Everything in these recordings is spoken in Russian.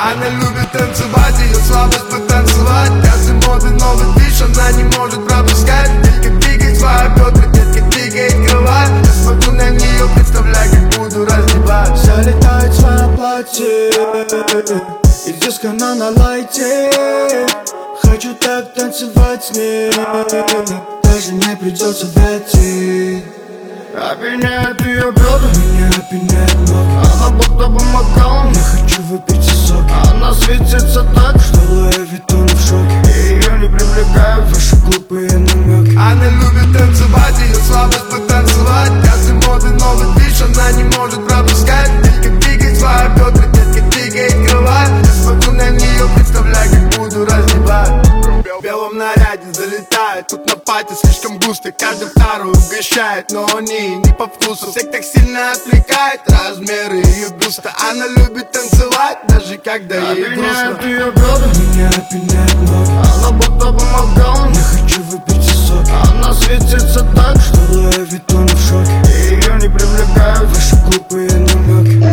Она любит танцевать, ее слабость потанцевать. Каждый модный новый движ она не может пропускать. Детка двигает свои бедра, детка двигает кровать. Я смотрю на нее, представляю, как буду раздевать. Залетает в свое платье из диска на лайте. Хочу так танцевать с ней, даже не придется дойти. Опьяняет ее бедра, меня опьяняет ноги. она будто бы макаон. Я хочу выпить соки. Она светится так, что Луи Виттон в шоке. ее не привлекают ваши глупые намеки. Она любит танцевать, ее слабость потанцевать. Каждый модный новый движ она не может пропускать. Детка двигает свои бедра, детка двигает кровать. Я смотрю на нее, представляю, как буду раздевать. В белом наряде залетает, тут на пати слишком густо. Каждый второй угощает, но они не по вкусу. Всех так сильно отвлекает размеры ее бюста. Она любит танцевать, даже когда ей грустно. Ее бедра, меня опьяняет ноги. Она будто бы макаон. Я хочу выпить соки. Она светится так, что Луи Виттон в шоке. ее не привлекают ваши глупые намеки.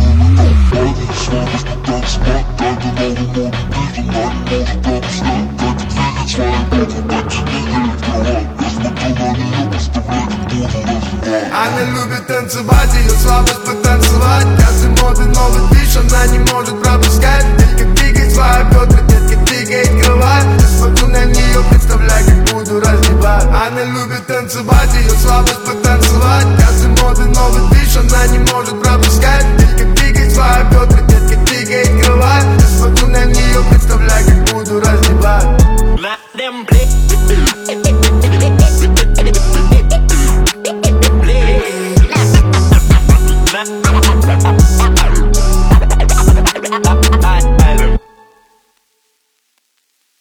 Она любит танцевать, ее слабость потанцевать. Каждый модный новый движ она не может пропускать. Детка двигает свои бедра, детка двигает кровать. Я смотрю на нее, представляю, как буду раздевать. Она любит танцевать, ее слабость потанцевать. Каждый модный